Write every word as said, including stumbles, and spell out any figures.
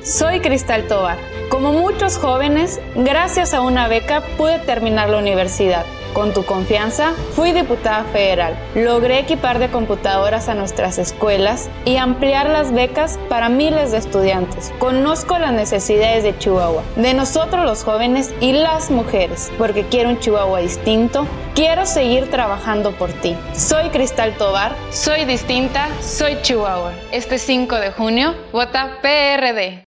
Soy Cristal Tovar. Como muchos jóvenes, gracias a una beca pude terminar la universidad. Con tu confianza, fui diputada federal. Logré equipar de computadoras a nuestras escuelas y ampliar las becas para miles de estudiantes. Conozco las necesidades de Chihuahua, de nosotros los jóvenes y las mujeres, porque quiero un Chihuahua distinto. Quiero seguir trabajando por ti. Soy Cristal Tovar, soy distinta, soy Chihuahua. Este cinco de junio, vota P R D.